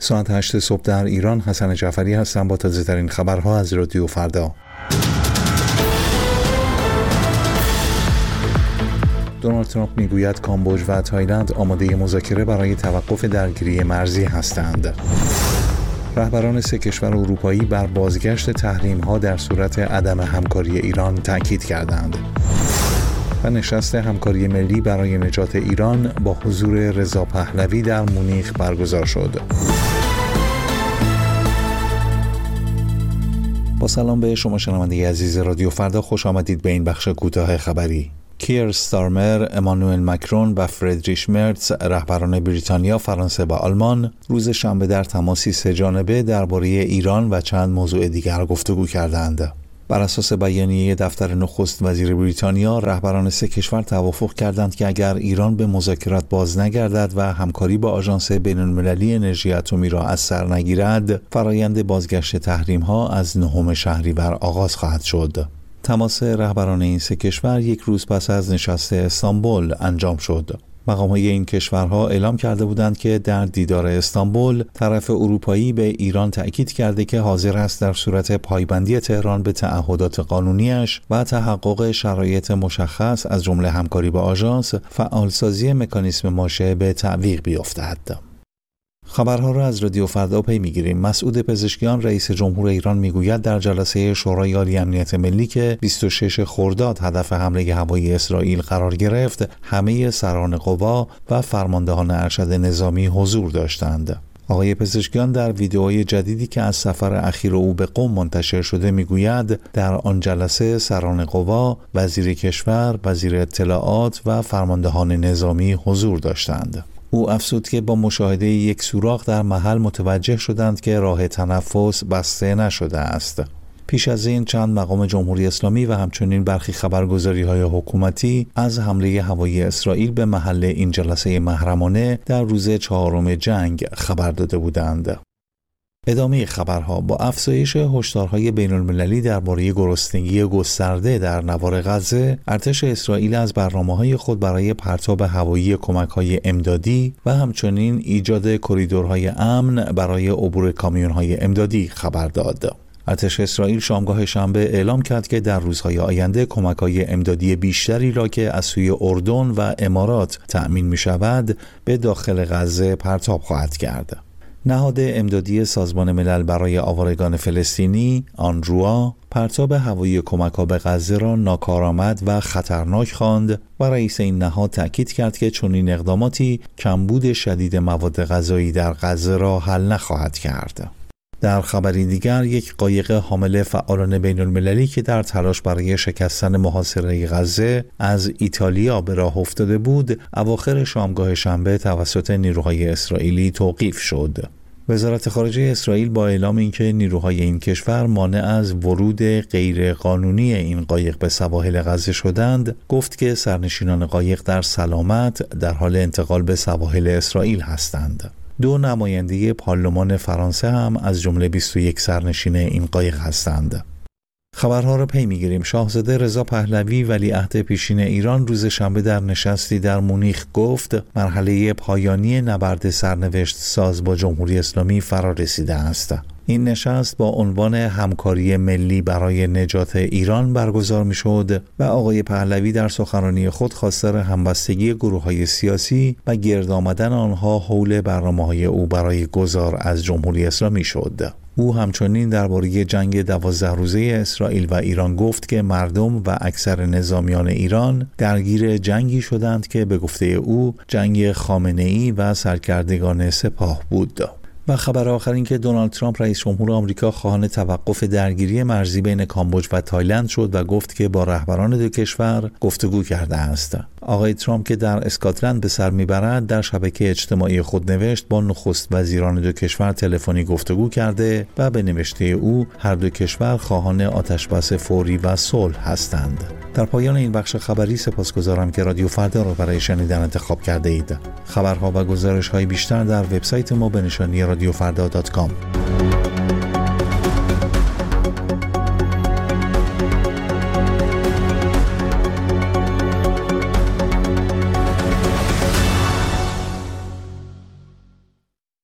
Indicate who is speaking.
Speaker 1: ساعت 8 صبح در ایران. حسن جعفری هستم با تازه ترین خبرها از رادیو فردا. دونالد ترامپ میگوید کامبوج و تایلند آماده مذاکره برای توقف درگیری مرزی هستند. رهبران 3 کشور اروپایی بر بازگشت تحریم‌ها در صورت عدم همکاری ایران تاکید کردند. و نشست همکاری ملی برای نجات ایران با حضور رضا پهلوی در مونیخ برگزار شد. با سلام به شما شنونده عزیز رادیو فردا، خوش آمدید به این بخش کوتاه خبری. کیر استارمر، امانوئل مکرون و فردریش مرتز، رهبران بریتانیا، فرانسه و آلمان، روز شنبه در تماسی 3 جانبه درباره ایران و چند موضوع دیگر گفتگو کردند. بر اساس بیانیه دفتر نخست وزیر بریتانیا، رهبران 3 کشور توافق کردند که اگر ایران به مذاکرات باز نگردد و همکاری با آژانس بین‌المللی انرژی اتمی را از سر نگیرد، فرایند بازگشت تحریم‌ها از 9 شهریور آغاز خواهد شد. تماس رهبران این 3 کشور 1 روز پس از نشست استانبول انجام شد. مقام‌های این کشورها اعلام کرده بودند که در دیدار استانبول، طرف اروپایی به ایران تأکید کرده که حاضر است در صورت پایبندی تهران به تعهدات قانونیش و تحقق شرایط مشخص از جمله همکاری با آژانس، فعالسازی مکانیسم ماشه به تعویق بیفتد. خبرها را از رادیو فردا پی میگیریم. مسعود پزشکیان، رئیس جمهور ایران، میگوید در جلسه شورای عالی امنیت ملی که 26 خرداد هدف حمله هوایی اسرائیل قرار گرفت، همه سران قوا و فرماندهان ارشد نظامی حضور داشتند. آقای پزشکیان در ویدئوی جدیدی که از سفر اخیر او به قم منتشر شده میگوید در آن جلسه سران قوا، وزیر کشور، وزیر اطلاعات و فرماندهان نظامی حضور داشتند. او افزود که با مشاهده یک سوراخ در محل متوجه شدند که راه تنفس بسته نشده است. پیش از این چند مقام جمهوری اسلامی و همچنین برخی خبرگزاری‌های حکومتی از حمله هوایی اسرائیل به محل این جلسه محرمانه در روز 4 جنگ خبر داده بودند. ادامه خبرها: با افزایش هشدارهای بین‌المللی درباره گرسنگی گسترده در نوار غزه، ارتش اسرائیل از برنامه‌های خود برای پرتاب هوایی کمک‌های امدادی و همچنین ایجاد کریدورهای امن برای عبور کامیون‌های امدادی خبر داد. ارتش اسرائیل شامگاه شنبه اعلام کرد که در روزهای آینده کمک‌های امدادی بیشتری را که از سوی اردن و امارات تأمین می‌شود به داخل غزه پرتاب خواهد کرد. نهاد امدادی سازمان ملل برای آوارگان فلسطینی، آنروا، پرتاب هوایی کمک‌ها به غزه را ناکارآمد و خطرناک خواند و رئیس این نهاد تأکید کرد که چنین اقداماتی کمبود شدید مواد غذایی در غزه را حل نخواهد کرد. در خبری دیگر، یک قایق حامل فعالان بین‌المللی که در تلاش برای شکستن محاصره غزه از ایتالیا به راه افتاده بود، اواخر شامگاه شنبه توسط نیروهای اسرائیلی توقیف شد. وزارت خارجه اسرائیل با اعلام اینکه نیروهای این کشور مانع از ورود غیرقانونی این قایق به سواحل غزه شدند، گفت که سرنشینان قایق در سلامت در حال انتقال به سواحل اسرائیل هستند. 2 نماینده پارلمان فرانسه هم از جمله 21 سرنشین این قایق هستند. خبرها را پی میگیریم. شاهزاده رضا پهلوی، ولیعهد پیشین ایران، روز شنبه در نشستی در مونیخ گفت مرحله پایانی نبرد سرنوشت ساز با جمهوری اسلامی فرا رسیده است. این نشست با عنوان همکاری ملی برای نجات ایران برگزار می‌شد و آقای پهلوی در سخنرانی خود خواستار همبستگی گروه‌های سیاسی و گرد آمدن آنها حول برنامه‌های او برای گذار از جمهوری اسلامی شد. او همچنین درباره جنگ 12 روزه اسرائیل و ایران گفت که مردم و اکثر نظامیان ایران درگیر جنگی شدند که به گفته او جنگ خامنه‌ای و سرکردگان سپاه بود. و خبر آخر این که دونالد ترامپ رئیس جمهور آمریکا خواهان توقف درگیری مرزی بین کامبوج و تایلند شد و گفت که با رهبران 2 کشور گفتگو کرده است. آقای ترامپ که در اسکاتلند به سر میبرد، در شبکه اجتماعی خود نوشت با نخست وزیران 2 کشور تلفنی گفتگو کرده و به نوشته او هر 2 کشور خواهان آتشبس فوری و صلح هستند. در پایان این بخش خبری سپاسگزارم که رادیو فردا را برای شنیدن انتخاب کرده اید. خبرها و گزارش‌های بیشتر در وبسایت ما به نشانی radiofrda.com.